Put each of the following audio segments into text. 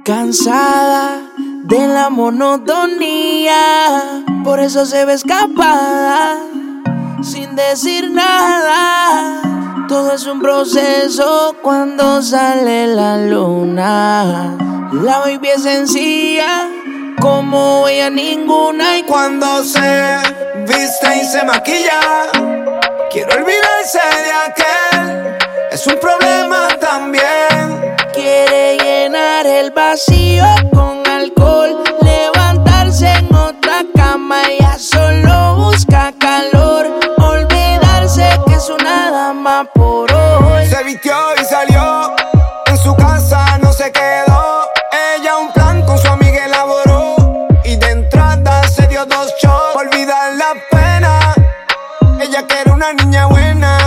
Cansada de la monotonía, por eso se ve escapada, sin decir nada. Todo es un proceso cuando sale la luna. La baby es sencilla, como ella ninguna. Y cuando se viste y se maquilla, quiero olvidarse de aquel. Es un problema también. Quiere llenar el vacío con alcohol, levantarse en otra cama. Ella solo busca calor, olvidarse que es una dama por hoy. Se vistió y salió, en su casa no se quedó. Ella un plan con su amiga elaboró, y de entrada se dio 2 shots. Pa' olvidar la pena, ella quiere una niña buena.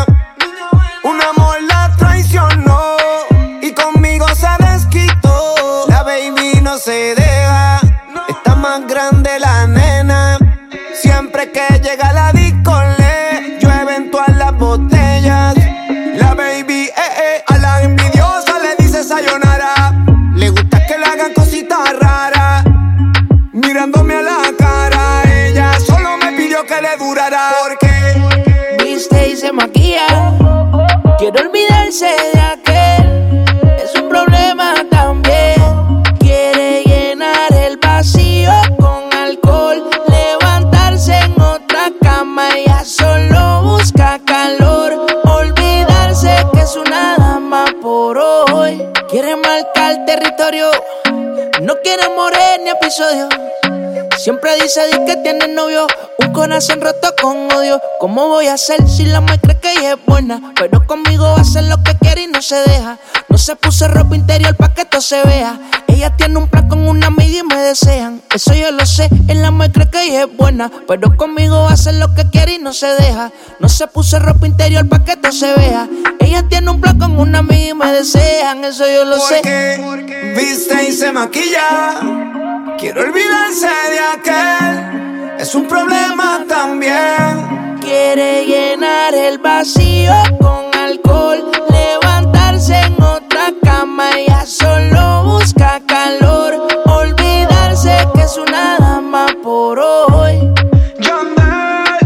Un amor la traicionó y conmigo se desquitó. La baby no se deja, está más grande la nena. Siempre que llega la disco le llueven todas las botellas. La baby, a la envidiosa le dice sayonara. Le gusta que le hagan cositas raras, mirándome a la cara. Ella solo me pidió que le durara, porque viste y se maquilla, quiere olvidarse de aquel. Es un problema también. Quiere llenar el vacío con alcohol, levantarse en otra cama. Ella solo busca calor, olvidarse que es una dama por hoy. Quiere marcar territorio, no quiere morir ni episodio. Siempre dice que tiene novio, un corazón roto con odio. ¿Cómo voy a hacer si la mujer cree que ella es buena? Pero conmigo va a hacer lo que quiere y no se deja. No se puso ropa interior pa' que esto se vea. Ella tiene un plan con una amiga y me desean. Eso yo lo sé, en la mujer cree que ella es buena. Pero conmigo va a hacer lo que quiere y no se deja. No se puso ropa interior pa' que esto se vea. Ella tiene un plan con una amiga y me desean. Eso yo lo sé. Porque viste y se maquilla, quiero olvidarse de aquel. Es un problema también. Quiere llenar el vacío con alcohol, levantarse en otra cama. Ella solo busca calor, olvidarse que es una dama por hoy. Yandel,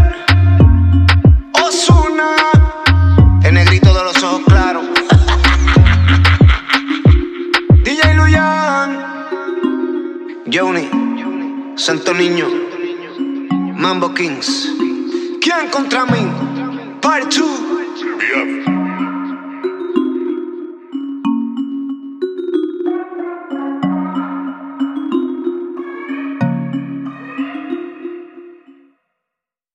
Ozuna, el negrito de los ojos claros. DJ Luyan, Johnny, Santo Niño, Mambo Kings. ¿Quién contra mí? Part 2.